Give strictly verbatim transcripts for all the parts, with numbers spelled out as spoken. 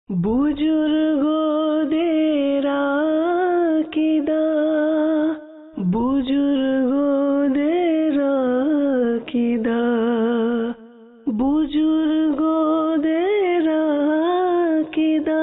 বুজুর্গদের আকীদা, বুজুর্গদের আকীদা, বুজুর্গদের আকীদা,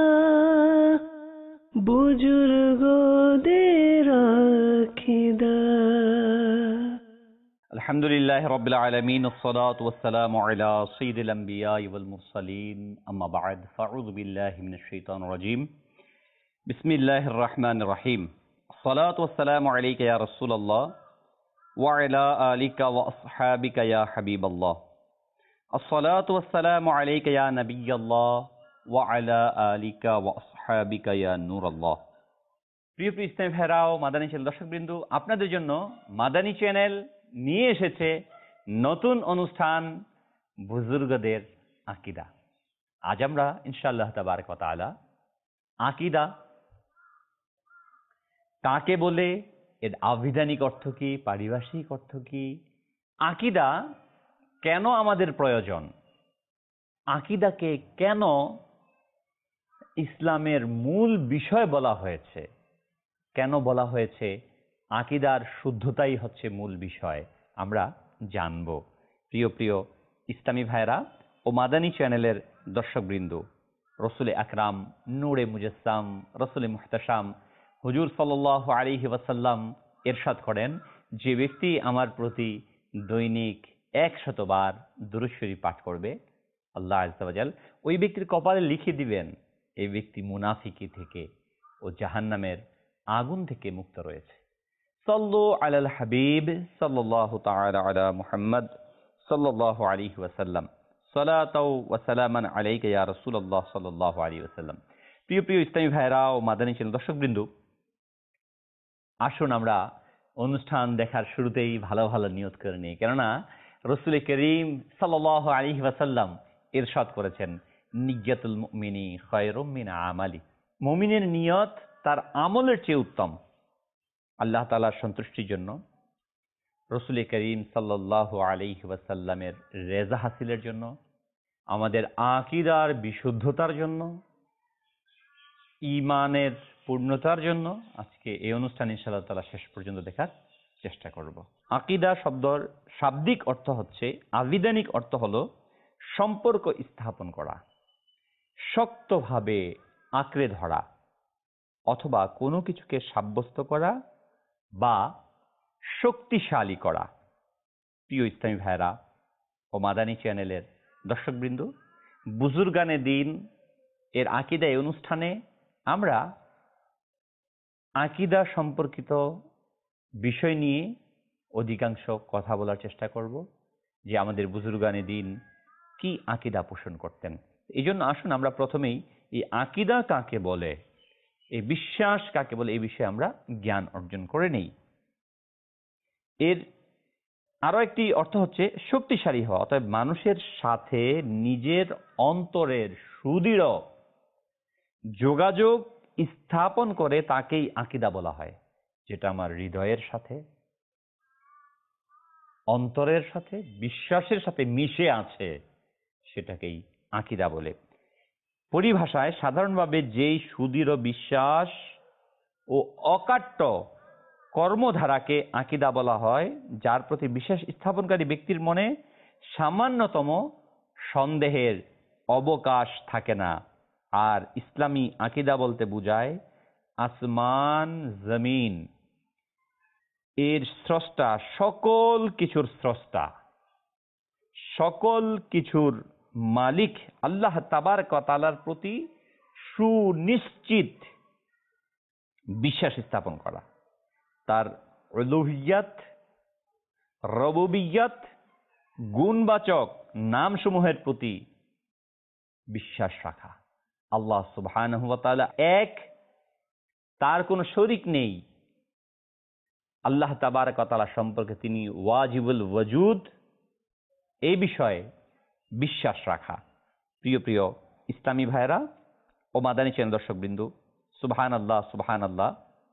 বুজুর্গদের আকীদা। আলহামদুলিল্লাহ রাব্বিল আলামিন ওয়াসসালাতু ওয়াসসালামু আলা সাইয়্যিদিল আমবিয়া ওয়াল মুরসালিন আম্মা বা'দ ফাআউযু বিল্লাহি মিনাশ শাইতানির রাজীম বিসমিল্লাহির রাহমানির রহিম আসসালাতু ওয়াসসালামু আলাইকা ইয়া রাসূলুল্লাহ ওয়া আলা আলিকা ওয়া আসহাবিকা ইয়া হাবিবাল্লাহ আসসালাতু ওয়াসসালামু আলাইকা ইয়া নাবিয়াল্লাহ ওয়া আলা আলিকা ওয়া আসহাবিকা ইয়া নূরাল্লাহ। প্রিয় প্রিয় ইসলামী ভাইরা ও মাদানী চ্যানেল দর্শকবৃন্দ, আপনাদের জন্য মাদানী চ্যানেল নিয়ে এসেছে নতুন অনুষ্ঠান বুজুর্গদের আকীদা। আজ আমরা ইনশাআল্লাহ তাবারক ওয়া তাআলা আকীদা কাকে বলে, এর আবিধানিক অর্থ কি, পারিভাষিক অর্থ কি, আকীদা কেন আমাদের প্রয়োজন, আকীদাকে কেন ইসলামের মূল বিষয় বলা হয়েছে, কেন বলা হয়েছে আকীদার শুদ্ধতাই হচ্ছে মূল বিষয়, আমরা জানব। প্রিয় প্রিয় ইসলামী ভাইরা ও মাদানী চ্যানেলের দর্শকবৃন্দ, রসুল আকরাম নূরে মুজাসসাম রসুল মুহতাশাম হুজুর সাল্লাল্লাহু আলাইহি ওয়াসাল্লাম ইরশাদ করেন, যে ব্যক্তি আমার প্রতি দৈনিক একশত বার দুরূদ শরীফ পাঠ করবে, আল্লাহ আযজা ওয়া জাল ওই ব্যক্তির কপালে লিখে দিবেন এই ব্যক্তি মুনাফিকি থেকে ও জাহান্নামের আগুন থেকে মুক্ত রয়েছে। সাল্লু আলাল হাবিব সাল্লাল্লাহু তাআলা আলা মুহাম্মদ সাল্লাল্লাহু আলাইহি ওয়াসাল্লাম সালাতাও ওয়া সালামান আলাইকা ইয়া রাসূলুল্লাহ সাল্লাল্লাহু আলাইহি ওয়াসাল্লাম। প্রিয় প্রিয় ইসলামী ভাইরা ও মাদানী চ্যানেল দর্শকবৃন্দ, আসুন আমরা অনুষ্ঠান দেখার শুরুতেই ভালো ভালো নিয়ত করে নিই, কেননা রাসূল করিম সাল্লাল্লাহু আলাইহি ওয়াসাল্লাম ইরশাদ করেছেন, নিয়্যাতুল মুমিনি খায়রুম মিন আমালি, মুমিনের নিয়ত তার আমলের চেয়ে উত্তম। আল্লাহ তাআলার সন্তুষ্টির জন্য, রাসূল করিম সাল্লাল্লাহু আলাইহি ওয়াসাল্লামের রেজা হাসিলের জন্য, আমাদের আকীদার বিশুদ্ধতার জন্য, ঈমানের পূর্ণতার জন্য আজকে এই অনুষ্ঠান ইনশাআল্লাহ তাআলা শেষ পর্যন্ত দেখার চেষ্টা করব। আকীদা শব্দের শাব্দিক অর্থ হচ্ছে, আবিধানিক অর্থ হলো সম্পর্ক স্থাপন করা, শক্তভাবে আঁকড়ে ধরা, অথবা কোনো কিছুকে সাব্যস্ত করা বা শক্তিশালী করা। প্রিয় ইসলামী ভাইরা ও মাদানী চ্যানেলের দর্শকবৃন্দ, বুজুর্গানে দিন এর আকীদা এই অনুষ্ঠানে আমরা আকীদা সম্পর্কিত বিষয় নিয়ে অধিকাংশ কথা বলার চেষ্টা করব, যে আমাদের বুজুর্গানে দিন কি আকীদা পোষণ করতেন। এই জন্য আসুন আমরা প্রথমেই এই আকীদা কাকে বলে, এই বিশ্বাস কাকে বলে, এই বিষয়ে আমরা জ্ঞান অর্জন করে নেই। এর আরো একটি অর্থ হচ্ছে শক্তিশালী হওয়া, অর্থাৎ মানুষের সাথে নিজের অন্তরের সুদৃঢ় যোগাযোগ স্থাপন করে তাকেই আকীদা বলা হয়। যেটা আমার হৃদয়ের সাথে, অন্তরের সাথে, বিশ্বাসের সাথে মিশে আছে, সেটাকেই আকীদা বলে। পরিভাষায় সাধারণভাবে যেই সুদৃঢ় বিশ্বাস ও অকাট্য কর্মধারাকে আকীদা বলা হয়, যার প্রতি বিশ্বাস স্থাপনকারী ব্যক্তির মনে সামান্যতম সন্দেহের অবকাশ থাকে না। আর ইসলামী আকীদা বলতে বোঝায় আসমান জমিন এর স্রষ্টা, সকল কিছুর স্রষ্টা, সকল কিছুর মালিক আল্লাহ তাবারক ওয়া তাআলার প্রতি সুনিশ্চিত বিশ্বাস স্থাপন করা, তার উলুহিয়াত, রুবুবিয়াত, গুণবাচক নামসমূহের প্রতি বিশ্বাস রাখা। আল্লাহ সুবহানাহু ওয়া তাআলা এক, তার কোনো শরীক নেই। আল্লাহ তাবারক ওয়া তাআলা সম্পর্কে তিনি ওয়াজিবুল ওয়াজুদ, এই বিষয়ে বিশ্বাস রাখা। প্রিয় প্রিয় ইসলামী ভাইরা ও মাদানী চ্যানেল দর্শকবৃন্দ, সুবহানাল্লাহ সুবহানাল্লাহ।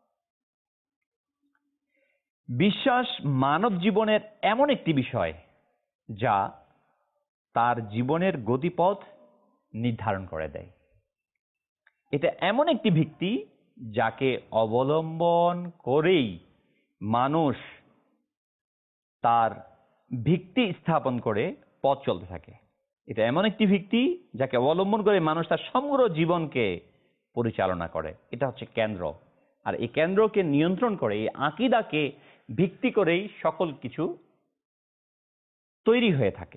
বিশ্বাস মানব জীবনের এমন একটি বিষয় যা তার জীবনের গতিপথ নির্ধারণ করে দেয়। এটা এমন একটি ভিত্তি যাকে অবলম্বন করেই মানুষ তার ভিত্তি স্থাপন করে পথ চলতে থাকে। এটা এমন একটি ভিত্তি যাকে অবলম্বন করে মানুষ তার সমগ্র জীবনকে পরিচালনা করে। এটা হচ্ছে কেন্দ্র। আর এই কেন্দ্রকে নিয়ন্ত্রণ করে, এই আকীদাকে ভিত্তি করেই সকল কিছু তৈরি হয়ে থাকে।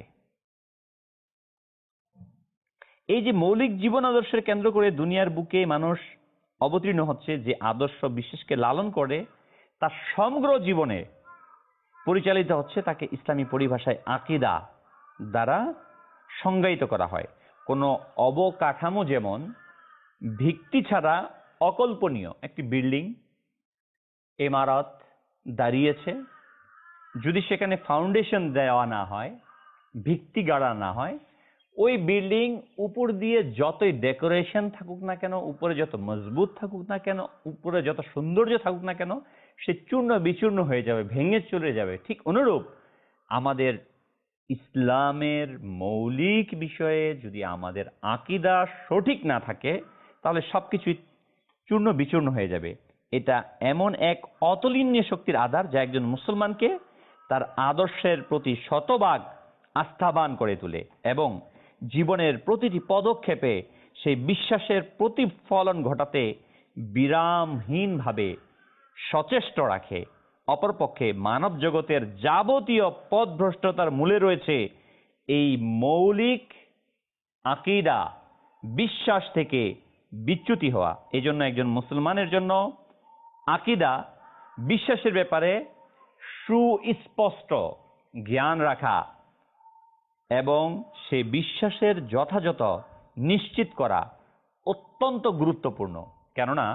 এই যে মৌলিক জীবন আদর্শের কেন্দ্র করে দুনিয়ার বুকে মানুষ অবতীর্ণ হচ্ছে, যে আদর্শ বিশ্বাসকে লালন করে তার সমগ্র জীবনে পরিচালিত হচ্ছে, তাকে ইসলামী পরিভাষায় আকীদা দ্বারা সংজ্ঞায়িত করা হয়। কোনো অবকাঠামো যেমন ভিত্তি ছাড়া অকল্পনীয়। একটি বিল্ডিং, ইমারত দাঁড়িয়েছে, যদি সেখানে ফাউন্ডেশন দেওয়া না হয়, ভিত্তি গাড়া না হয়, ওই বিল্ডিং উপর দিয়ে যতই ডেকোরেশন থাকুক না কেন, উপরে যত মজবুত থাকুক না কেন, উপরে যত সৌন্দর্য থাকুক না কেন, সে চূর্ণ বিচূর্ণ হয়ে যাবে, ভেঙে চলে যাবে। ঠিক অনুরূপ আমাদের ইসলামের মৌলিক বিষয়ে যদি আমাদের আকীদা সঠিক না থাকে, তাহলে সবকিছুই চূর্ণ বিচূর্ণ হয়ে যাবে। এটা এমন এক অতুলনীয় শক্তির আধার যা একজন মুসলমানকে তার আদর্শের প্রতি শতভাগ আস্থাবান করে তোলে এবং জীবনের প্রতিটি পদক্ষেপে সেই বিশ্বাসের প্রতিফলন ঘটাতে বিরামহীনভাবে সচেষ্ট রাখে। অপরপক্ষে মানব জগতের যাবতীয় পথভ্রষ্টতার মূলে রয়েছে এই মৌলিক আকীদা বিশ্বাস থেকে বিচ্যুতি হওয়া। এই জন্য একজন মুসলমানের জন্য আকীদা বিশ্বাসের ব্যাপারে সুস্পষ্ট জ্ঞান রাখা এবং সে বিশ্বাসের যথাযথ নিশ্চিত করা অত্যন্ত গুরুত্বপূর্ণ। কেননা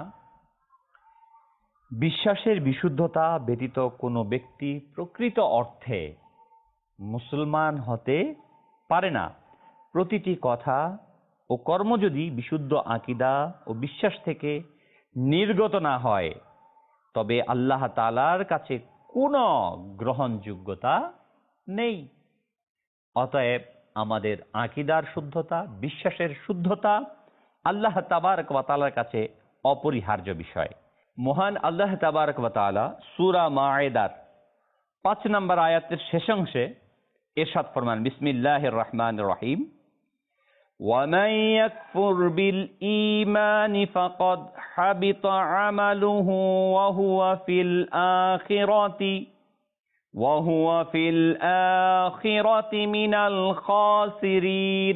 বিশ্বাসের বিশুদ্ধতা ব্যতীত কোনো ব্যক্তি প্রকৃত অর্থে মুসলমান হতে পারে না। প্রতিটি কথা ও কর্ম যদি বিশুদ্ধ আকীদা ও বিশ্বাস থেকে নির্গত না হয়, তবে আল্লাহ তাআলার কাছে কোনো গ্রহণযোগ্যতা নেই। অতএব আমাদের আকীদার শুদ্ধতা, বিশ্বাসের শুদ্ধতা আল্লাহ তাবারক ওয়া তাআলার কাছে অপরিহার্য বিষয়। মহান আল্লাহ তাবারক ওয়া তাআলা সূরা মাঈদার পাঁচ নম্বর আয়াতের শেষাংশে ইরশাদ ফরমান, বিসমিল্লাহির রহমানির রহিম, وَمَن يَكْفُرْ بِالْإِيمَانِ فَقَدْ حَبِطَ عَمَلُهُ وَهُوَ فِي الْآخِرَةِ وَهُوَ فِي الْآخِرَةِ مِنَ الْخَاسِرِينَ।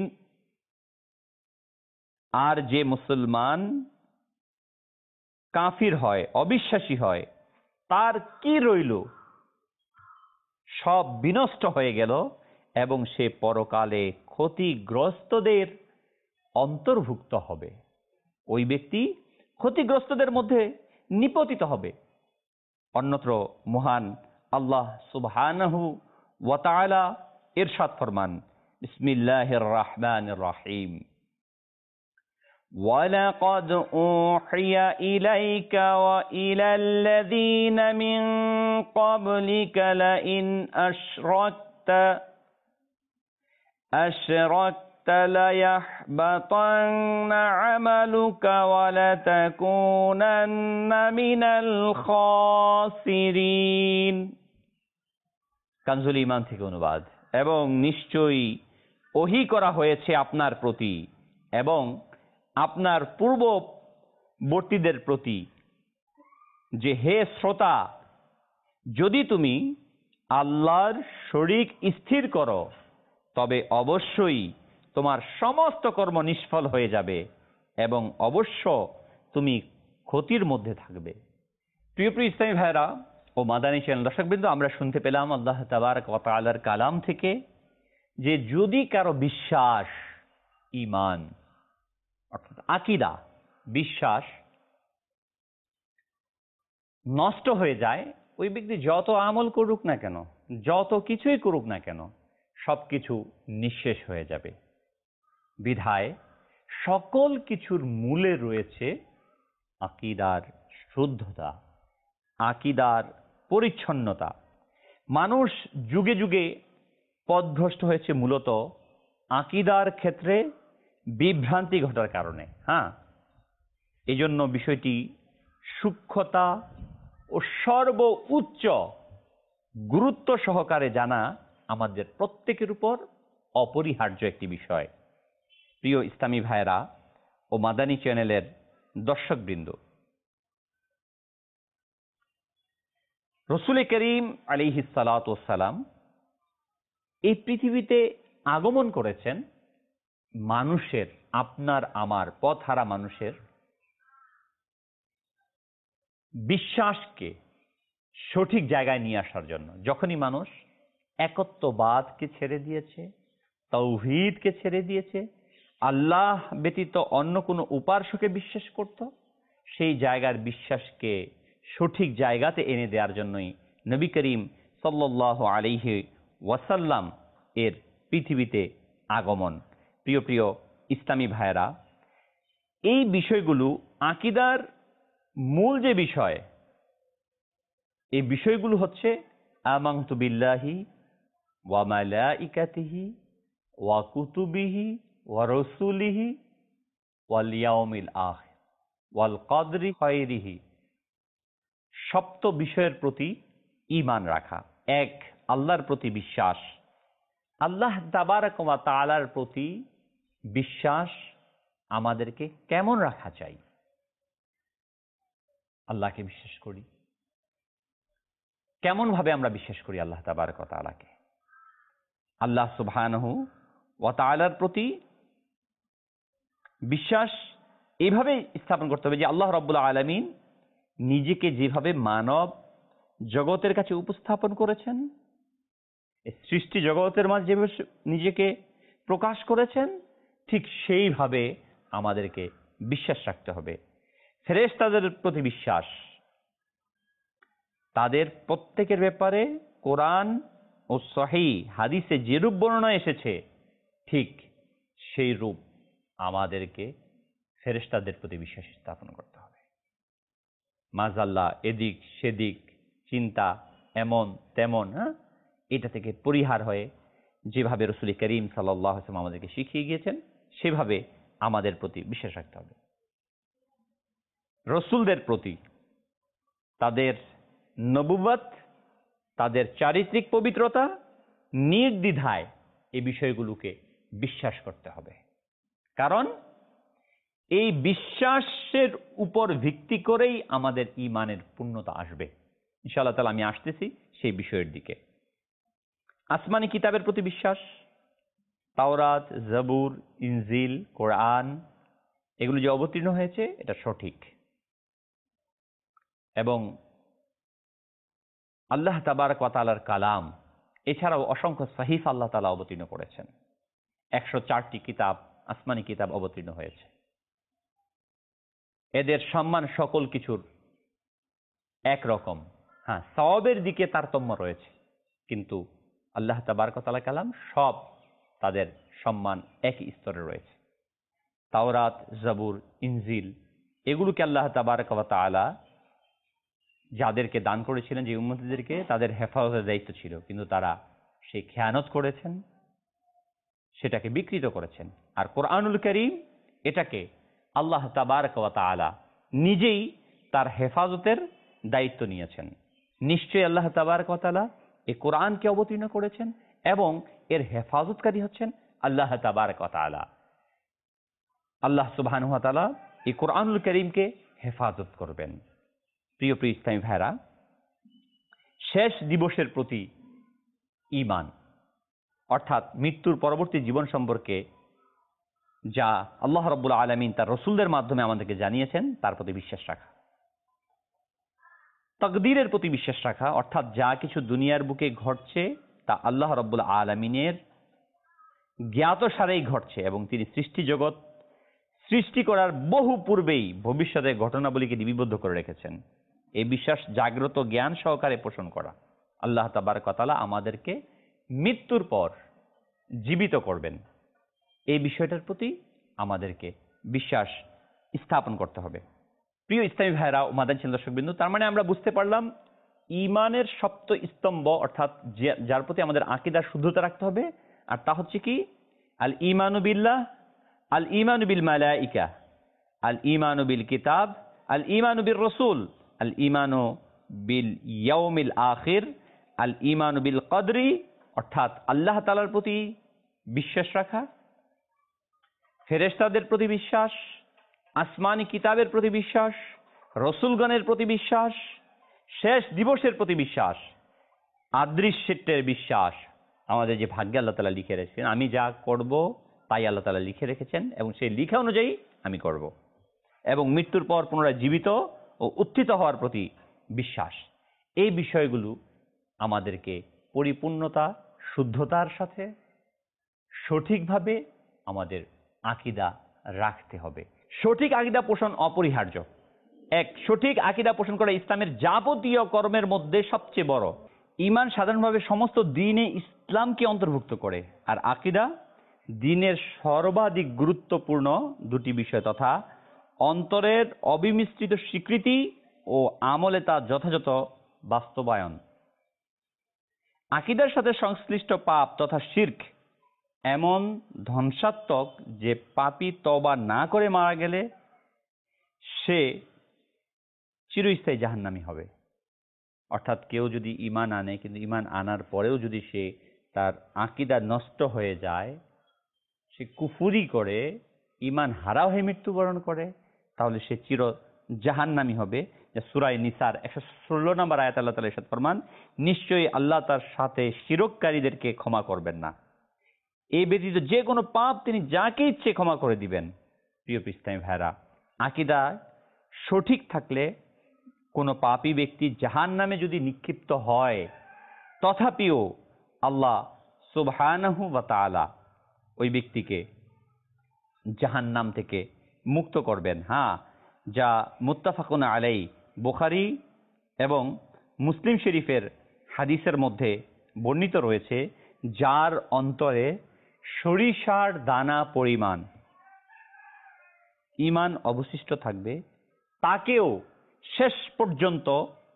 আর যে মুসলমান কাফির হয়, অবিশ্বাসী হয়, তার কি রইল? সব বিনষ্ট হয়ে গেল এবং সে পরকালে ক্ষতিগ্রস্তদের অন্তর্ভুক্ত হবে। ওই ব্যক্তি ক্ষতিগ্রস্তদের মধ্যে নিপতিত হবে। অন্যত্র মহান আল্লাহ সুবহানাহু ওয়া তাআলা ইরশাদ ফরমান, বিসমিল্লাহির রহমানির রহিম, وَلَقَدْ أُوحِيَ إِلَيْكَ وَإِلَى الَّذِينَ مِن قَبْلِكَ لَئِنْ أَشْرَكْتَ أَشْرَكْتَ لَيَحْبَطَنَّ عَمَلُكَ وَلَتَكُونَنَّ مِنَ الْخَاسِرِينَ। কানজুল ঈমান থেকে অনুবাদ। এবং নিশ্চয়ই ওহী করা হয়েছে আপনার প্রতি এবং আপনার পূর্ববর্তীদের প্রতি যে, হে শ্রোতা, যদি তুমি আল্লাহর শরীক স্থির করো তবে অবশ্যই তোমার সমস্ত কর্ম নিষ্ফল হয়ে যাবে এবং অবশ্য তুমি ক্ষতির মধ্যে থাকবে। প্রিয় প্রিয় ইসলামী ভাইরা ও মাদানী চ্যানেল দর্শকবৃন্দ, আমরা শুনতে পেলাম আল্লাহ তাবারক ওয়া তাআলার কালাম থেকে যে যদি কারো বিশ্বাস, ঈমান অর্থাৎ আকীদা, বিশ্বাস নষ্ট হয়ে যায়, ওই ব্যক্তি যত আমল করুক না কেন, যত কিছুই করুক না কেন, সবকিছু নিঃশেষ হয়ে যাবে। বিধায় সকল কিছুর মূলে রয়েছে আকীদার শুদ্ধতা, আকীদার পরিচ্ছন্নতা। মানুষ যুগে যুগে পথভ্রষ্ট হয়েছে মূলত আকীদার ক্ষেত্রে বিভ্রান্তি ঘটার কারণে। হ্যাঁ, এজন্য বিষয়টি সূক্ষ্মতা ও সর্ব উচ্চ গুরুত্ব সহকারে জানা আমাদের প্রত্যেকের উপর অপরিহার্য একটি বিষয়। প্রিয় ইসলামী ভাইয়েরা ও মাদানী চ্যানেলের দর্শকবৃন্দ, রসুল করিম আলাইহিস সালাতু ওয়াস সালাম এই পৃথিবীতে আগমন করেছেন মানুষের, আপনার আমার পথহারা মানুষের বিশ্বাসকে সঠিক জায়গায় নিয়ে আসার জন্য। যখনই মানুষ একত্ববাদকে ছেড়ে দিয়েছে, তাওহীদকে ছেড়ে দিয়েছে, আল্লাহ ব্যতীত অন্য কোনো উপাস্যকে বিশ্বাস করত, সেই জায়গার বিশ্বাসকে সঠিক জায়গাতে এনে দেওয়ার জন্যই নবী করিম সাল্লাল্লাহু আলাইহি ওয়াসাল্লাম এর পৃথিবীতে আগমন। প্রিয় প্রিয় ইসলামী ভাইয়েরা, এই বিষয়গুলো আকীদার মূল যে বিষয়, এই বিষয়গুলো হচ্ছে আমানতু বিল্লাহি ওয়া মালাইকাতিহি ওয়া কুতুবিহি ওয়া রাসূলিহি ওয়াল ইয়াউমিল আখির ওয়াল কদরি খায়রিহি। সপ্ত বিষয়ের প্রতি ঈমান রাখা। এক, আল্লাহর প্রতি বিশ্বাস। আল্লাহ তাবারক ওয়া তাআলার প্রতি বিশ্বাস আমাদেরকে কেমন রাখা চাই? আল্লাহকে বিশ্বাস করি, কেমন ভাবে আমরা বিশ্বাস করি আল্লাহ তাবারক ওয়া তাআলাকে? আল্লাহ সুবহানাহু ওয়া তাআলার প্রতি বিশ্বাস এইভাবে স্থাপন করতে হবে যে আল্লাহ রাব্বুল আলামিন নিজেকে যেভাবে মানব জগতের কাছে উপস্থাপন করেছেন, সৃষ্টি জগতের মাঝে যেভাবে নিজেকে প্রকাশ করেছেন, ঠিক সেইভাবে আমাদেরকে বিশ্বাস রাখতে হবে। ফেরেশতাদের প্রতি বিশ্বাস, তাদের প্রত্যেকের ব্যাপারে কোরআন ও সহিহ হাদিসে যে রূপ বর্ণনা এসেছে, ঠিক সেই রূপ আমাদেরকে ফেরেশতাদের প্রতি বিশ্বাস স্থাপন করতে হবে। মাজাল্লাহ এদিক সেদিক চিন্তা এমন তেমন, হ্যাঁ, এটা থেকে পরিহার হয়ে যেভাবে রাসূল করিম সাল্লাল্লাহু আলাইহি ওয়াসাল্লাম আমাদেরকে শিখিয়ে গিয়েছেন, সেভাবে আমাদের প্রতি বিশ্বাস রাখতে হবে। রসুলদের প্রতি, তাদের নবুয়ত, তাদের চারিত্রিক পবিত্রতা, নির্দ্বিধায় এই বিষয়গুলোকে বিশ্বাস করতে হবে। কারণ এই বিশ্বাসের উপর ভিত্তি করেই আমাদের ঈমানের পূর্ণতা আসবে। ইনশাআল্লাহ তাআলা আমি আসতেছি সেই বিষয়ের দিকে। আসমানি কিতাবের প্রতি বিশ্বাস, তাওরাত, জবুর, ইনজিল, কোরআন, এগুলো যে অবতীর্ণ হয়েছে এটা সঠিক, এবং আল্লাহ তাবারক ওয়া তাআলার কালাম, এছাড়াও অসংখ্য সাহিফা আল্লাহ তাআলা অবতীর্ণ করেছেন। একশো চারটি কিতাব, আসমানি কিতাব অবতীর্ণ হয়েছে। এদের সম্মান সকল কিছুর একরকম, হ্যাঁ, সওয়াবের দিকে তারতম্য রয়েছে, কিন্তু আল্লাহ তাবারক ওয়া তাআলার কালাম সব, তাদের সম্মান একই স্তরে রয়েছে। তাওরাত, জবুর, ইনজিল, এগুলোকে আল্লাহ তাবারক ওয়া তাআলা যাদেরকে দান করেছিলেন, যে উম্মতদেরকে, তাদের হেফাজতের দায়িত্ব ছিল, কিন্তু তারা সেই খেয়ানত করেছেন, সেটাকে বিকৃত করেছেন। আর কোরআনুল কারীম, এটাকে আল্লাহ তাবারক ওয়া তাআলা নিজেই তার হেফাজতের দায়িত্ব নিয়েছেন। নিশ্চয়ই আল্লাহ তাবারক ওয়া তাআলা এই কোরআনকে অবতীর্ণ করেছেন এবং এর হেফাজতকারী হচ্ছেন আল্লাহ তাবারক ওয়া তাআলা। আল্লাহ সুবহানাহু ওয়া তাআলা এই কোরআনুল কারীমকে হেফাজত করবেন। প্রিয় প্রিয় ইসলামী ভাইরা, শেষ দিবসের প্রতি ঈমান, অর্থাৎ মৃত্যুর পরবর্তী জীবন সম্পর্কে যা আল্লাহ রাব্বুল আলামিন তার রসুলদের মাধ্যমে আমাদেরকে জানিয়েছেন, তার প্রতি বিশ্বাস রাখা। তাকদীরের প্রতি বিশ্বাস রাখা, অর্থাৎ যা কিছু দুনিয়ার বুকে ঘটছে তা আল্লাহ রাব্বুল আলামিনের জ্ঞাতসারেই ঘটছে, এবং তিনি সৃষ্টি জগৎ সৃষ্টি করার বহু পূর্বেই ভবিষ্যতের ঘটনাবলীকে লিপিবদ্ধ করে রেখেছেন। এই বিশ্বাস জাগ্রত জ্ঞান সহকারে পোষণ করা। আল্লাহ তাবারক ওয়া তাআলা আমাদেরকে মৃত্যুর পর জীবিত করবেন, এই বিষয়টার প্রতি আমাদেরকে বিশ্বাস স্থাপন করতে হবে। প্রিয় ইসলামী ভাইরা ও মাদানী চ্যানেল দর্শকবৃন্দ, তার মানে আমরা বুঝতে পারলাম ঈমানের সপ্ত স্তম্ভ, অর্থাৎ যার প্রতি আমাদের আকীদার শুদ্ধতা রাখতে হবে, আর তা হচ্ছে কি? আল ঈমানু বিল্লাহ, আল ঈমানু বিল মালাইকা, আল ইমানু বিল কিতাব, আল ইমানু বিল রসুল, আল ইমানু বিল ইয়াউমিল আখির, আল ইমানু বিল কদরি, অর্থাৎ আল্লাহ তাআলার প্রতি বিশ্বাস রাখা, ফেরেশতাদের প্রতি বিশ্বাস, আসমানি কিতাবের প্রতি বিশ্বাস, রসুলগণের প্রতি বিশ্বাস, শেষ দিবসের প্রতি বিশ্বাস, আদৃশ্যের বিশ্বাস। আমাদের যে ভাগ্যে আল্লাহ তাআলা লিখে রেখেছেন, আমি যা করব তাই আল্লাহ তাআলা লিখে রেখেছেন এবং সেই লিখা অনুযায়ী আমি করব, এবং মৃত্যুর পর পুনরায় জীবিত ও উত্থিত হওয়ার প্রতি বিশ্বাস। এই বিষয়গুলো আমাদেরকে পরিপূর্ণতা, শুদ্ধতার সাথে সঠিকভাবে আমাদের আকীদা রাখতে হবে। সঠিক আকীদা পোষণ অপরিহার্য। এক, সঠিক আকীদা পোষণ করা ইসলামের যাবতীয় কর্মের মধ্যে সবচেয়ে বড়। ঈমান সাধারণভাবে সমস্ত দ্বীনে ইসলামকে অন্তর্ভুক্ত করে, আর আকীদা দ্বীনের সর্বাধিক গুরুত্বপূর্ণ দুটি বিষয় তথা অন্তরের অবিমিশ্রিত স্বীকৃতি ও আমলে তা যথাযথ বাস্তবায়ন। আকীদার সাথে সংশ্লিষ্ট পাপ তথা শিরক এমন ধ্বংসাত্মক যে পাপী তওবা না করে মারা গেলে সে চিরস্থায়ী জাহান্নামী হবে। অর্থাৎ কেউ যদি ঈমান আনে, কিন্তু ঈমান আনার পরেও যদি সে তার আকীদা নষ্ট হয়ে যায়, সে কুফরি করে ঈমান হারা হয়ে মৃত্যুবরণ করে, তাহলে সে চির জাহান্নামী হবে। যা সূরা নিসার একশো ষোলো নম্বর আয়াত আল্লাহ তাআলা ইরশাদ ফরমান, নিশ্চয়ই আল্লাহ তার সাথে শিরককারীদেরকে ক্ষমা করবেন না। এই ব্যতীত যে কোনো পাপ তিনি যাকে ইচ্ছে ক্ষমা করে দিবেন। প্রিয় ইসলামী ভাইরা, আকীদা সঠিক থাকলে কোনো পাপী ব্যক্তি জাহান্নামে যদি নিক্ষিপ্ত হয়, তথাপিও আল্লাহ সুবহানাহু ওয়া তাআলা ওই ব্যক্তিকে জাহান্নাম থেকে মুক্ত করবেন। হ্যাঁ, যা মুত্তাফাকুন আলাই, বুখারী এবং মুসলিম শরীফের হাদিসের মধ্যে বর্ণিত রয়েছে, যার অন্তরে সরিষার দানা পরিমাণ ঈমান অবশিষ্ট থাকবে, তাকেও শেষ পর্যন্ত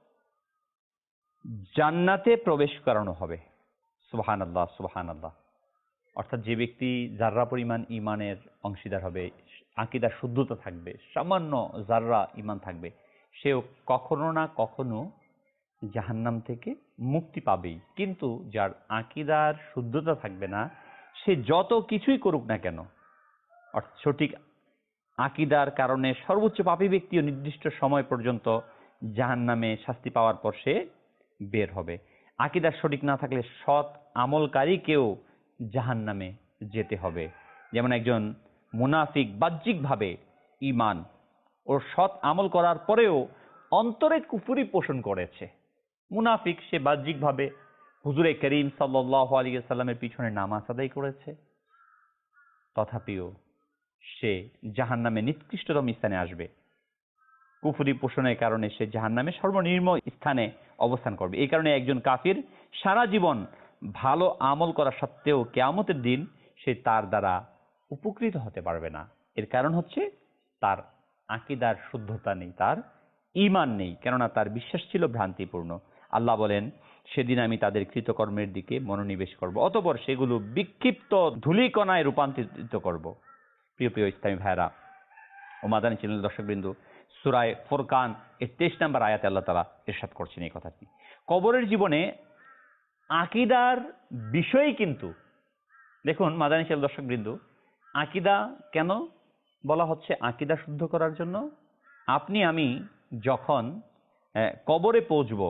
জান্নাতে প্রবেশ করানো হবে। সুবহানাল্লাহ, সুবহানাল্লাহ। অর্থাৎ যে ব্যক্তি যাররা পরিমাণ ঈমানের অংশীদার হবে, আকীদার শুদ্ধতা থাকবে, সামান্য যাররা ঈমান থাকবে, সেও কখনো না কখনো জাহান্নাম থেকে মুক্তি পাবেই। কিন্তু যার আকীদার শুদ্ধতা থাকবে না, সে যত কিছুই করুক না কেন, অর্থাৎ সঠিক আকীদার কারণে সর্বোচ্চ পাপী ব্যক্তিও নির্দিষ্ট সময় পর্যন্ত জাহান্নামে শাস্তি পাওয়ার পর সে বের হবে। আকীদার সঠিক না থাকলে সৎ আমলকারীকেও জাহান্নামে যেতে হবে। যেমন একজন মুনাফিক বাহ্যিকভাবে ঈমান ও সৎ আমল করার পরেও অন্তরে কুফরি পোষণ করেছে। মুনাফিক সে বাহ্যিকভাবে হুজুরে করিম সাল্লাল্লাহু আলাইহি ওয়াসাল্লামের পিছনে নামাজ আদায় করেছে, তথাপিও সে জাহান্নামে নিকৃষ্টতম স্থানে আসবে। কুফরি পোষণের কারণে সে জাহান্নামে সর্বনিম্ন স্থানে অবস্থান করবে। এই কারণে একজন কাফির সারা জীবন ভালো আমল করা সত্ত্বেও কিয়ামতের দিন সে তার দ্বারা উপকৃত হতে পারবে না। এর কারণ হচ্ছে তার আকীদার শুদ্ধতা নেই, তার ঈমান নেই, কেননা তার বিশ্বাস ছিল ভ্রান্তিপূর্ণ। আল্লাহ বলেন, সেদিন আমি তাদের কৃতকর্মের দিকে মনোনিবেশ করব, অতঃপর সেগুলো বিক্ষিপ্ত ধূলিকণায় রূপান্তরিত করব। প্রিয় প্রিয় ইসলামী ভাইরা ও মাদানী চ্যানেল দর্শকবৃন্দু, সূরা ফুরকান এর তেইশ নম্বর আয়াতে আল্লাহ তাআলা ইরশাদ করছেন এই কথাটি। কবরের জীবনে আকীদার বিষয় কিন্তু দেখুন মাদানী চ্যানেল দর্শকবৃন্দু, আকীদা কেন বলা হচ্ছে? আকীদা শুদ্ধ করার জন্য। আপনি আমি যখন কবরে পৌঁছব,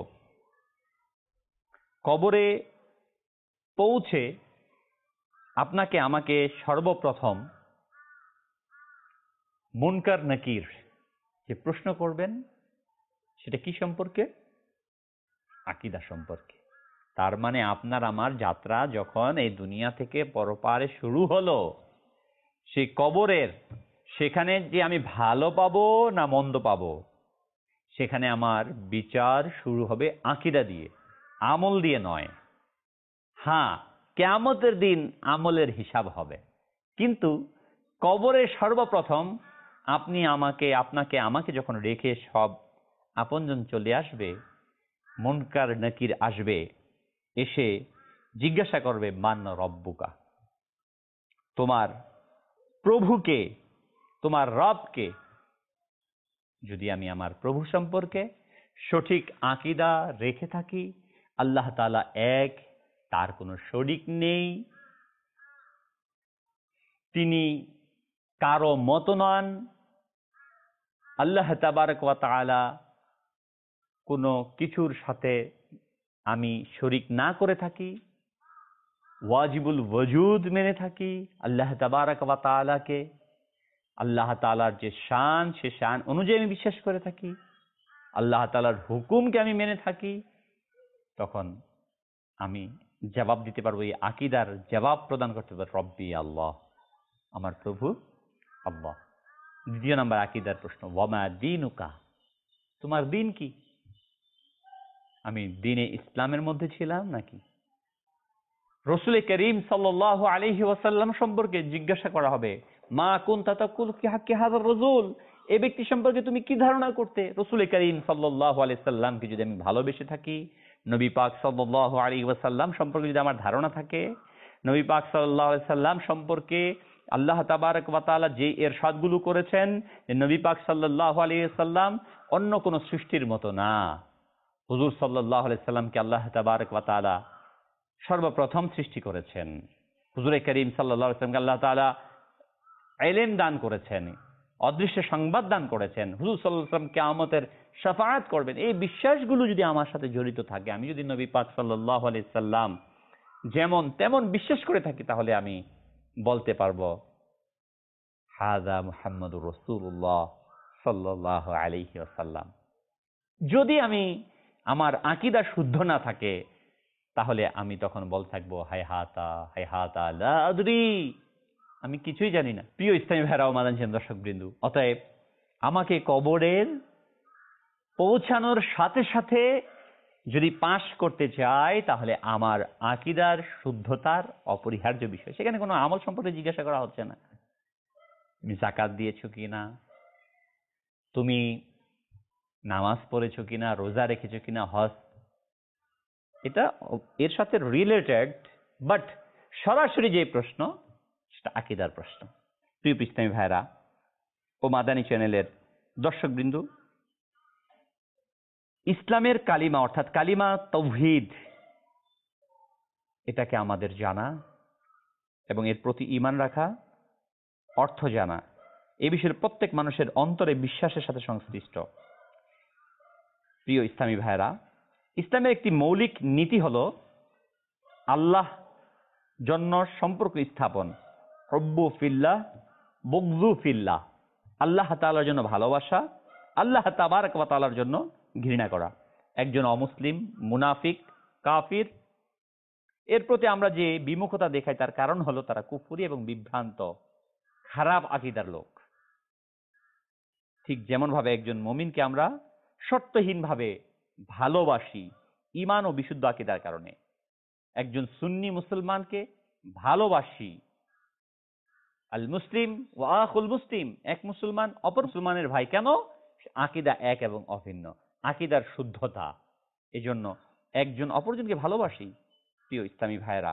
কবরে পৌঁছে আপনাকে আমাকে সর্বপ্রথম মুনকার নাকির যে প্রশ্ন করবেন, সেটা কি সম্পর্কে? আকীদা সম্পর্কে। তার মানে আপনার আমার যাত্রা যখন এই দুনিয়া থেকে পরপারে শুরু হলো, সেই কবরের সেখানে যে আমি ভালো পাবো না মন্দ পাবো, সেখানে আমার বিচার শুরু হবে আকীদা দিয়ে, আমল দিয়ে নয়। হ্যাঁ, কিয়ামতের দিন আমলের হিসাব হবে, কিন্তু কবরে সর্বপ্রথম আপনি আমাকে আপনাকে আমাকে যখন রেখে সব আপনজন চলে আসবে, মুনকার নাকির আসবে, এসে জিজ্ঞাসা করবে, মান রব্বুকা, তোমার প্রভুকে, তোমার রবকে, যদি আমি আমার প্রভু সম্পর্কে সঠিক আকীদা রেখে থাকি, আল্লাহ তাআলা এক, তার কোনো শরীক নেই, তিনি কারো মতো নন, আল্লাহ তাবারক ওয়া তাআলা কোনো কিছুর সাথে আমি শরীক না করে থাকি, ওয়াজিবুল ওয়াজুদ মেনে থাকি, আল্লাহ তাবারক ওয়া তাআলাকে আল্লাহ তাআলার যে শান, সে শান অনুযায়ী আমি বিশ্বাস করে থাকি, আল্লাহ তাআলার হুকুমকে আমি মেনে থাকি, তখন আমি জবাব দিতে পারবো, এই আকীদার জবাব প্রদান করতে পারবো, রব্বি আল্লাহ, আমার প্রভু আল্লাহ। দ্বিতীয় নম্বর আকীদার প্রশ্ন, ওয়ামা দীনুকা, তোমার দিন কি? আমি দ্বীনে ইসলামের মধ্যে ছিলাম নাকি? রাসূল করিম সাল্লাল্লাহু আলাইহি ওয়াসাল্লাম সম্পর্কে জিজ্ঞাসা করা হবে, মা কুনতা তাকুল ফি হাক্কি হাযার রাসূল, এই ব্যক্তি সম্পর্কে তুমি কি ধারণা করতে? রাসূল করিম সাল্লাল্লাহু আলাইহি সাল্লামকে যদি আমি ভালোবেসে থাকি, নবী পাক সাল্লাল্লাহু আলাইহি ওয়াসাল্লাম সম্পর্কে যদি আমার ধারণা থাকে, নবী পাক সাল্লাল্লাহু আলাইহি সাল্লাম সম্পর্কে আল্লাহ তাবারক ওয়া তাআলা যে ইরশাদগুলো করেছেন, যে নবী পাক সাল্লাল্লাহু আলাইহি সাল্লাম অন্য কোন সৃষ্টির মতো না, হুজুর সাল্লাল্লাহু আলাইহি সাল্লামকে আল্লাহ তাবারক ওয়া তাআলা সর্বপ্রথম সৃষ্টি করেছেন, হুজুরে করিম সাল্লাল্লাহু আলাইহি সাল্লামকে আল্লাহ তাআলা ইলম দান করেছেন, অদৃশ্য সংবাদ দান করেছেন, হুজুর সাল্লাল্লাহু আলাইহি সাল্লাম কিয়ামতের শাফাআত করবেন। এই বিশ্বাসগুলো যদি আমার সাথে জড়িত থাকে, আমি যদি নবী পাক সাল্লাল্লাহু আলাইহি সাল্লাম যেমন তেমন বিশ্বাস করে থাকি, তাহলে আমি বলতে পারবো হাযা মুহাম্মাদুর রাসূলুল্লাহ সাল্লাল্লাহু আলাইহি ওয়াসাল্লাম। যদি আমি আমার আকীদা শুদ্ধ না থাকে, তাহলে আমি তখন বলতে থাকবো হায়হাতা হায়হাতা লা আদরি, আমি কিছুই জানি না। প্রিয় ইসলামী ভাইরা ও মাদানী দর্শকবৃন্দ, অতএব আমাকে কবরের পৌঁছানোর সাথে সাথে যদি পাশ করতে চাই, তাহলে আমার আকীদার শুদ্ধতার অপরিহার্য বিষয়। সেখানে কোনো আমল সম্পর্কে জিজ্ঞাসা করা হচ্ছে না, তুমি যাকাত দিয়েছো কিনা, তুমি নামাজ পড়েছো কিনা, রোজা রেখেছো কিনা, হজ, এটা এর সাথে রিলেটেড, বাট সরাসরি যে প্রশ্ন, সেটা আকীদার প্রশ্ন। প্রিয় ইসলামী ভাইরা ও মাদানী চ্যানেলের দর্শকবৃন্দ, ইসলামের কালিমা অর্থাৎ কালিমা তাওহীদ, এটাকে আমাদের জানা এবং এর প্রতি ঈমান রাখা, অর্থ জানা, এই বিষয়ের প্রত্যেক মানুষের অন্তরে বিশ্বাসের সাথে সংশ্লিষ্ট। প্রিয় ইসলামী ভাইরা, ইসলামের একটি মৌলিক নীতি হলো আল্লাহ জন্য সম্পর্ক স্থাপন, হুব্বু ফিল্লাহ বুগযু ফিল্লাহ, আল্লাহ তাআলার জন্য ভালোবাসা, আল্লাহ তাবারক ওয়া তাআলার জন্য ঘৃণা করা। একজন অমুসলিম, মুনাফিক, কাফির, এর প্রতি আমরা যে বিমুখতা দেখাই, তার কারণ হলো তারা কুফরি এবং বিভ্রান্ত খারাপ আকীদার লোক। ঠিক যেমন ভাবে একজন মুমিনকে আমরা শর্তহীনভাবে ভালোবাসি ঈমান ও বিশুদ্ধ আকীদার কারণে, একজন সুন্নি মুসলমানকে ভালোবাসি, আল মুসলিম ওয়া আখুল মুসলিম, এক মুসলমান অপর মুসলমানের ভাই। কেন? আকীদা এক এবং অভিন্ন, আকীদার শুদ্ধতা। এজন্য একজন অপরজনকে ভালোবাসি। প্রিয় ইসলামী ভাইরা,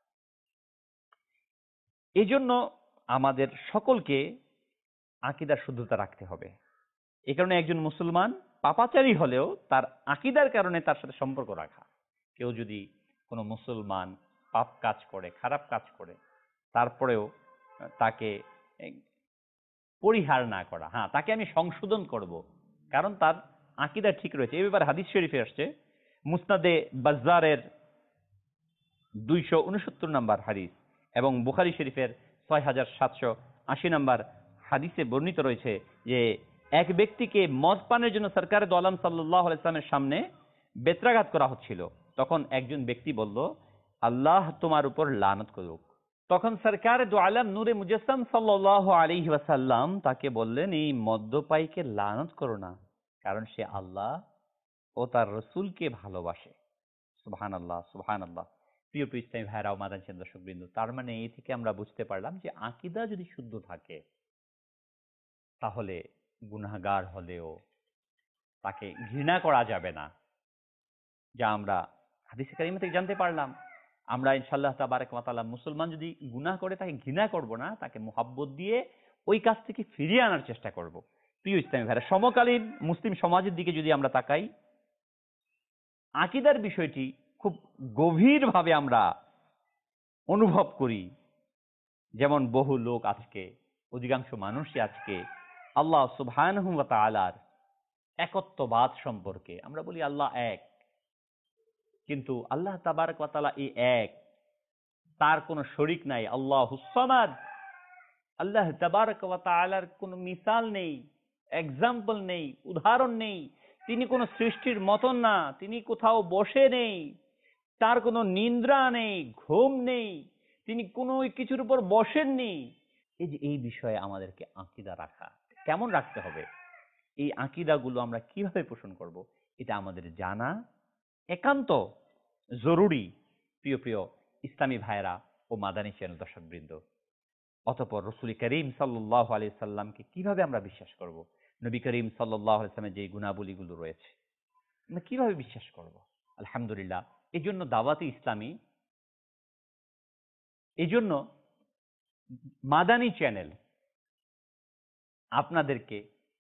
এজন্য আমাদের সকলকে আকীদার শুদ্ধতা রাখতে হবে। এই কারণে একজন মুসলমান পাপাচারী হলেও তার আকীদার কারণে তার সাথে সম্পর্ক রাখা। কেউ যদি কোনো মুসলমান পাপ কাজ করে, খারাপ কাজ করে, তারপরেও তাকে পরিহার না করা, হ্যাঁ তাকে আমি সংশোধন করব, কারণ তার আকীদা ঠিক রয়েছে। এই ব্যাপারে হাদিস শরীফে আসছে, মুসনাদে বাজ্জারের দুইশো উনসত্তর নম্বর হাদিস এবং বুখারী শরীফের ছয় হাজার সাতশো আশি নম্বর হাদিসে বর্ণিত রয়েছে যে এক ব্যক্তিকে মদ পানের জন্য সরকার দো আলম সাল্লাল্লাহু আলাইহি ওয়াসাল্লামের সামনে বেত্রাঘাত করা হচ্ছিল। তখন একজন ব্যক্তি বলল, আল্লাহ তোমার উপর লানত করুক। তখন সরকার দো আলম নূরে মুজাসসাম সাল্লাল্লাহু আলাইহি ওয়াসাল্লাম তাকে বললেন, এই মদ্যপায়ীকে লানত করো না, কারণ সে আল্লাহ ও তার রাসূলকে ভালোবাসে। সুবহানাল্লাহ, সুবহানাল্লাহ। প্রিয় ইসলামী ভাইরা ও মাদানী দর্শকবৃন্দ, তার মানে এই থেকে আমরা বুঝতে পারলাম যে আকীদা যদি শুদ্ধ থাকে, তাহলে গুনাহগার হলেও তাকে ঘৃণা করা যাবে না, যা আমরা হাদিসে কারিমা থেকে জানতে পারলাম। আমরা ইনশাআল্লাহ তাবারক ওয়া তাআলা মুসলমান যদি গুনাহ করে তাকে ঘৃণা করব না, তাকে মুহাব্বত দিয়ে ওই কাজ থেকে ফিরিয়ে আনার চেষ্টা করব। প্রিয় ইসলামী ভাইরা, সমকালীন মুসলিম সমাজের দিকে যদি আমরা তাকাই, আকীদার বিষয়টি খুব গভীরভাবে আমরা অনুভব করি। যেমন বহু লোক আজকে, অধিকাংশ মানুষই আজকে আল্লাহ সুবহানাহু ওয়া তাআলার একত্ববাদ সম্পর্কে আমরা বলি আল্লাহ এক, কিন্তু আল্লাহ তাবারক ওয়া তাআলা এই এক, তার কোনো শরীক নাই, আল্লাহুস সামাদ। আল্লাহ তাবারক ওয়া তাআলার কোনো মিসাল নেই, এক্সাম্পল নেই, উদাহরণ নেই। তিনি কোনো সৃষ্টির মতন না, তিনি কোথাও বসে নেই, তার কোনো নিদ্রা নেই, ঘুম নেই, তিনি কোনো কিছুর উপর বসেননি। এই যে এই বিষয়ে আমাদেরকে আকীদা রাখা, কেমন রাখতে হবে, এই আকীদাগুলো আমরা কিভাবে পোষণ করব, এটা আমাদের জানা একান্ত জরুরি। প্রিয় প্রিয় ইসলামী ভাইরা ও মাদানী চ্যানেল দর্শকবৃন্দ, অতঃপর রাসূল করিম সাল্লাল্লাহু আলাইহি সাল্লামকে কিভাবে আমরা বিশ্বাস করব, নবী করিম সাল্লাল্লাহু আলাইহি সাল্লামের যে গুণাবলীগুলো রয়েছে আমরা কিভাবে বিশ্বাস করব? আলহামদুলিল্লাহ, এই জন্য দাওয়াতে ইসলামী, এই জন্য মাদানী চ্যানেল আপনাদেরকে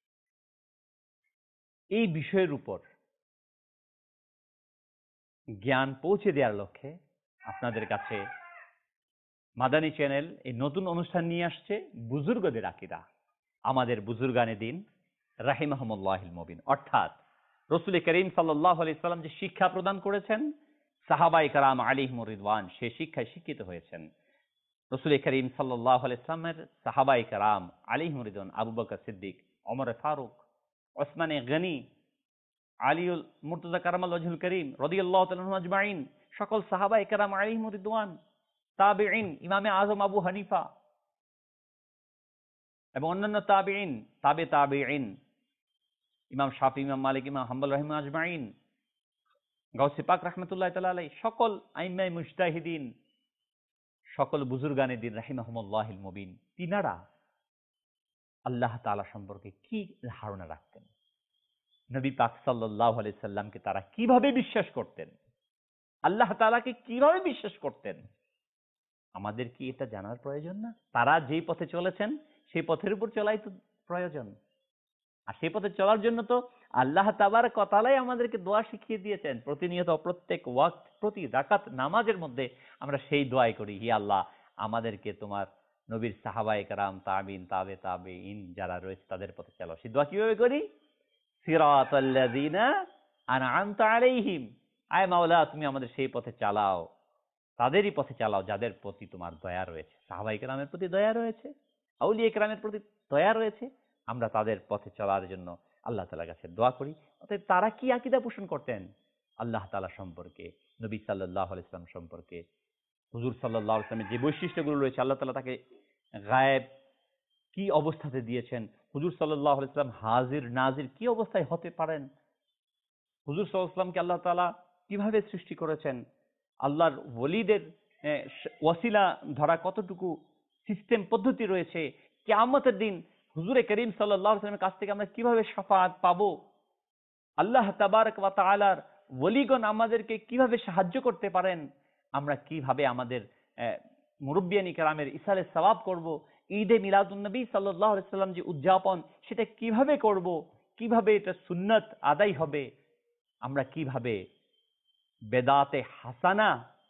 এই বিষয়ের উপর জ্ঞান পৌঁছে দেওয়ার লক্ষ্যে আপনাদের কাছে মাদানী চ্যানেল এই নতুন অনুষ্ঠান নিয়ে আসছে, বুজুর্গদের আকীদা। আমাদের বুজুর্গানে দিন রাহিমাহুমুল্লাহিল মুবিন, অর্থাৎ রাসূল করিম সাল্লাল্লাহু আলাইহি সাল্লাম যে শিক্ষা প্রদান করেছেন, সাহাবায়ে কেরাম আলাইহিমুর রিদওয়ান সেই শিক্ষায় শিক্ষিত হয়েছেন। রাসূল করিম সাল্লাল্লাহু আলাইহি সাল্লামের সাহাবায়ে কেরাম আলাইহিমুর রিদওয়ান, আবু বকর সিদ্দিক, ওমর ফারুক, ওসমানে গনি, আলীউল মুর্তজা কারামাল ওয়াজহুল করিম রাদিয়াল্লাহু তাআলা আনহুম আজমাইন, সকল সাহাবায়ে কেরাম আলাইহিমুর রিদওয়ান, তাবিঈন, ইমামে আযম আবু হানিফা এবং অন্যান্য তাবিঈন, তাবে তাবিঈন, ইমাম শাফি, ইমাম মালিক, ইমাম হাম্বল রাহিমাহুম আজমাইন, গাউসে পাক রাহমাতুল্লাহি তাআলা আলাইহি, সকল আইম্মায়ে মুজতাহিদিন, সকল বুজুর্গানে দিন রাহিমাহুমুল্লাহিল মুবিন, তিনারা আল্লাহ তাআলা সম্পর্কে কি ধারণা রাখতেন, নবী পাক সাল্লাল্লাহু আলাইহি সাল্লামকে তারা কিভাবে বিশ্বাস করতেন, আল্লাহ তাআলাকে কিভাবে বিশ্বাস করতেন, আমাদের কি এটা জানার প্রয়োজন না? তারা যেই পথে চলেছেন সেই পথের উপর চলাই তো প্রয়োজন। আর সেই পথে চলার জন্য তো আল্লাহ তাবারক ওয়া তাআলাই আমাদেরকে দোয়া শিখিয়ে দিয়েছেন। প্রতিনিয়ত প্রত্যেক ওয়াক্ত, প্রতি রাকাত নামাজের মধ্যে আমরা সেই দোয়াই করি, হে আল্লাহ, আমাদেরকে তোমার নবীর সাহাবায়ে কেরাম, তাবিঈন, তাবে তাবিঈন যারা রয়েছে তাদের পথে চালাও। সেই দোয়া কিভাবে করি? সিরাতাল্লাযিনা আনআমতা আলাইহিম, আয় মাওলা তুমি আমাদের সেই পথে চালাও, তাদেরই পথে চালাও যাদের প্রতি তোমার দয়া রয়েছে। সাহাবায়ে কেরামের প্রতি দয়া রয়েছে, আউলিয়া কেরামের প্রতি দয়া রয়েছে, আমরা তাদের পথে চলার জন্য আল্লাহ তাআলার কাছে দোয়া করি। অতএব তারা কি আকীদা পোষণ করতেন আল্লাহ তাআলা সম্পর্কে, নবী সাল্লাল্লাহু আলাইহি সাল্লাম সম্পর্কে, হুজুর সাল্লাল্লাহু আলাইহি সাল্লামের যে বৈশিষ্ট্যগুলো রয়েছে, আল্লাহ তাআলা তাকে গায়েব কি অবস্থাতে দিয়েছেন, হুজুর সাল্লাল্লাহু আলাইহি সাল্লাম হাজির নাজির কি অবস্থায় হতে পারেন, হুজুর সাল্লাল্লাহু আলাইহি সাল্লামকে আল্লাহ তাআলা কিভাবে সৃষ্টি করেছেন, আল্লাহর ওলিদের ওয়াসিলা ধরা কতটুকু সিস্টেম পদ্ধতি রয়েছে, কিয়ামতের দিন হুজুরে করিম সাল্লাল্লাহু আলাইহি ওয়াসাল্লামের কাছ থেকে আমরা কিভাবে শাফাআত পাবো, আল্লাহ তাবারক ওয়া তাআলার ওলিগণ আমাদেরকে কিভাবে সাহায্য করতে পারেন, আমরা কিভাবে আমাদের মুরব্বিয়ানি কেরামের ইসালে সওয়াব করব, ঈদে মিলাদুন নবী সাল্লাল্লাহু আলাইহি ওয়াসাল্লাম যে উদযাপন সেটা কিভাবে করব, কিভাবে এটা সুন্নাত আদায় হবে, আমরা কিভাবে বেদাতে হাসানা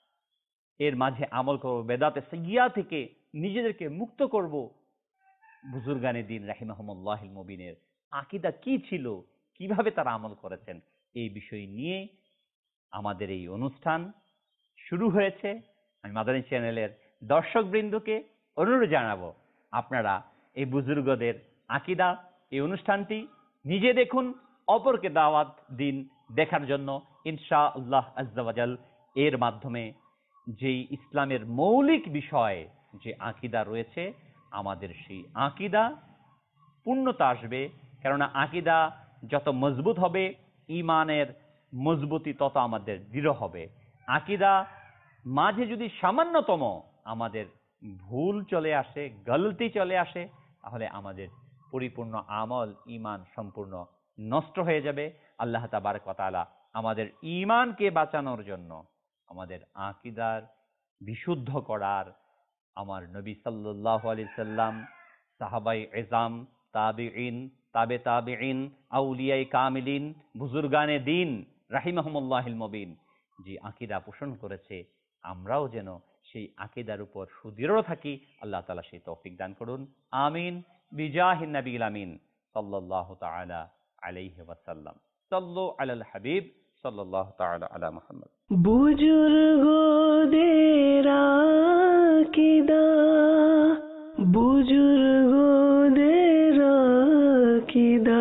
এর মাঝে আমল করব, বেদাতে সাইয়্যা থেকে নিজেদেরকে মুক্ত করব। বুজুর্গানে দিন রাহিমাহুমুল্লাহিল মুবিনের আকীদা কি ছিল, কিভাবে তারা আমল করেছেন, এই বিষয় নিয়ে আমাদের এই অনুষ্ঠান শুরু হয়েছে। আমি মাদানী চ্যানেলের দর্শকবৃন্দকে অনুরোধ জানাবো, আপনারা এই বুজুর্গদের আকীদা এই অনুষ্ঠানটি নিজে দেখুন, অপরকে দাওয়াত দিন দেখার জন্য। ইনশাআল্লাহ আজ্জা ওয়া জাল এর মাধ্যমে যেই ইসলামের মৌলিক বিষয় যে আকীদা রয়েছে, আমাদের সেই আকীদা পূর্ণতা আসবে। কেননা আকীদা যত মজবুত হবে, ঈমানের মজবুতি তত আমাদের দৃঢ় হবে। আকীদা মাঝে যদি সামান্যতম আমাদের ভুল চলে আসে, গলতি চলে আসে, তাহলে আমাদের পরিপূর্ণ আমল, ঈমান সম্পূর্ণ নষ্ট হয়ে যাবে। আল্লাহ তাবারক ওয়া তাআলা আমাদের ঈমানকে বাঁচানোর জন্য, আমাদের আকীদার বিশুদ্ধ করার, আমার নবী সাল্লাল্লাহু আলাইহি সাল্লাম, সাহাবায়ে এজাম, তাবিঈন, তাবে তাবেঈন, আউলিয়ায়ে কামিলিন, বুজুর্গানে দিন রাহিমাহুমুল্লাহিল মুবিন যে আকীদা পোষণ করেছে, আমরাও যেন সেই আকীদার উপর সুদৃঢ় থাকি। আল্লাহ তাআলা সেই তৌফিক দান করুন। আমিন বিজাহিন নবিয়িল আমিন সাল্লাল্লাহু তাআলা আলাইহি ওয়াসাল্লাম। সাল্লু আলাল হাবিব সাল্লাল্লাহু তাআলা আলা মুহাম্মদ। বুজুর্গদের আকীদা, বুজুর্গদের আকীদা,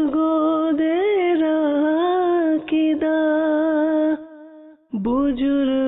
বুজুর্গদের আকীদা, বুজুর্গ